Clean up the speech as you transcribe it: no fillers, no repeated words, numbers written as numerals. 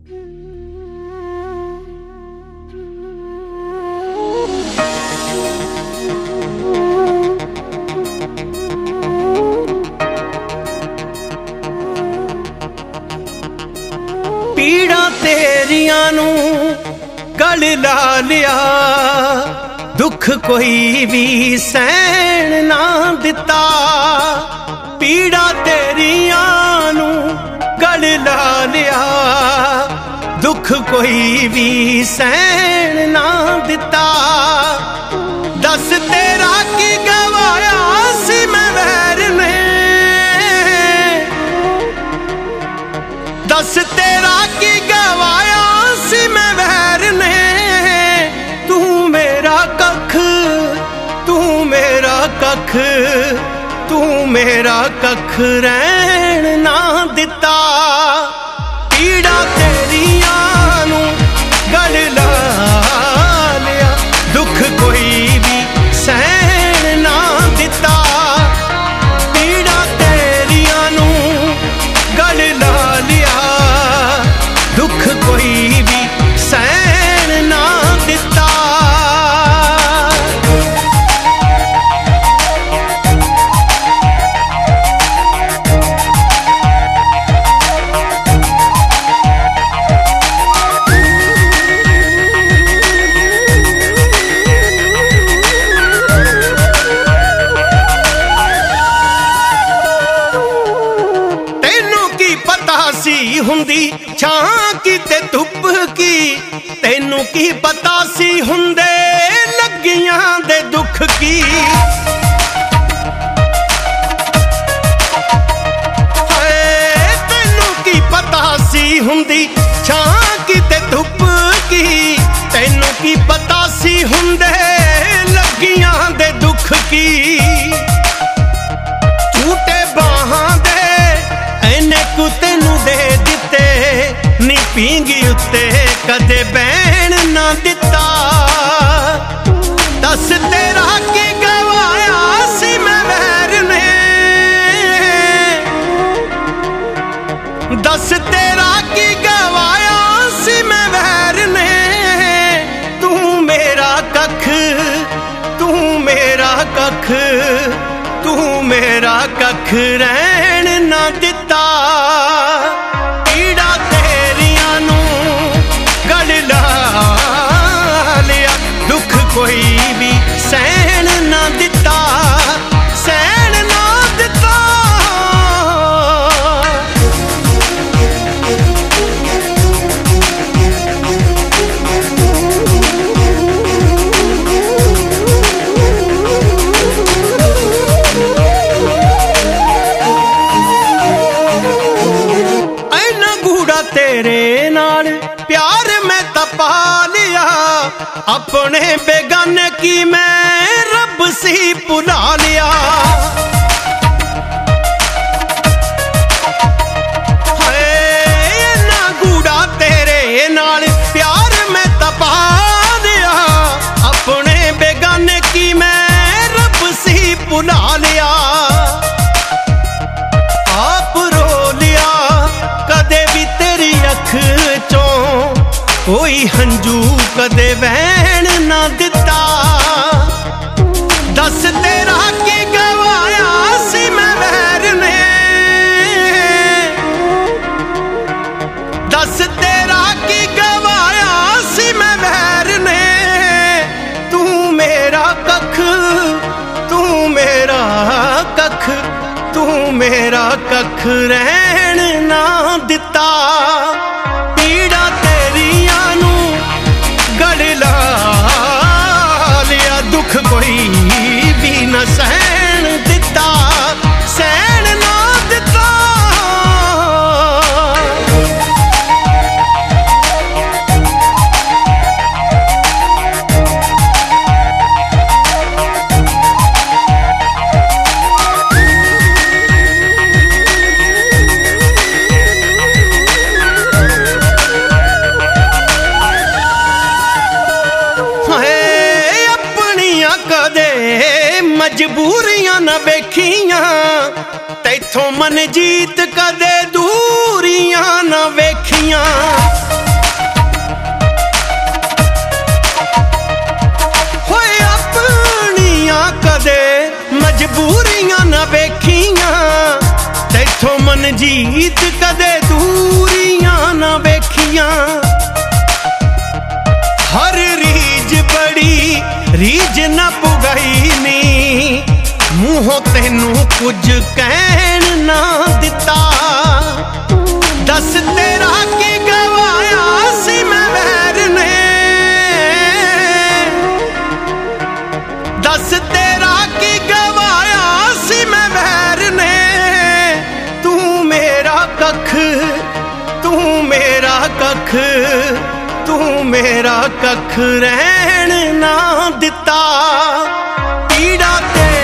पीड़ा तेरियां नू गल ला लिया, दुख कोई भी सहन ना दिता। पीड़ा तेरियां नू गल ला लिया, दुख कोई भी सहन ना दिता। दस तेरा की गवाया सी मैं वैर ने, दस तेरा की गवाया सी मैं वैर ने। तू मेरा कख, तू मेरा कख, तू मेरा कख रहन ना दिता। पीड़ा तेरियां नू गल ला लिया, दुख कोई भी सहन ना दिता। पीड़ा तेरियां नू गल ला लिया, दुख कोई भी सहन ना दिता। हुंदी छां की ते धुप की, तेनू की पता सी हुंदे लगियां दे दुख की। तेनू की पता सी हुंदी छां की ते धुप की, तेनू की पता सी हुंदे लगियां दे दुख की। झूठे बाहां दे ऐने कु तेनू दे दिते, नी पींगी उत्ते कदे बैन ना दिता। दस तेरा की गवाया सी मैं वैर ने, दस तेरा की गवाया सी मैं वैर ने। तू मेरा कख, तू मेरा कख, तू मेरा कख रहन ना दिता। पीड़ा तेरियां नू गल ला लिया, दुख कोई भी सहन ना दिता, सहन ना दिता। तेरे नाल प्यार मैं तपा लिया, अपने बेगाने की मैं रब सी भुला लिया। हाय ना गूड़ा तेरे नाल प्यार मैं तपा लिया, अपने बेगाने की मैं रब सी भुला लिया। आप रो लिया कदे भी तेरी अख चों, कोई हंजू कदे वहन ना दिता। दस तेरा की गवाया सी मैं वैर ने, दस तेरा की गवाया सी मैं वैर ने। तू मेरा कख, तू मेरा कख, तू मेरा कख रहन ना दिता। पीड़ा तेरियां नू गल ला लिया, दुख कोई भी न सहन दिता, सहन ना दिता। मजबूरियां न वेखियां, तैथों मन जीत कदे दूरियां न वेखियां। ਮਨਜੀਤ ਕਦੇ ਦੂਰੀਆਂ ਨਾ ਵੇਖੀਆਂ। हर रीज बड़ी रीज न पुगाई नी, मूहों तेनू कुछ कहन ना दिता। दस तेरा की गवाया सी मैं वैर ने, दस तेरा की गवाया सी मैं वैर ने। तू मेरा कख, तू मेरा कख, तू मेरा कख रहन ना दिता। पीड़ा ते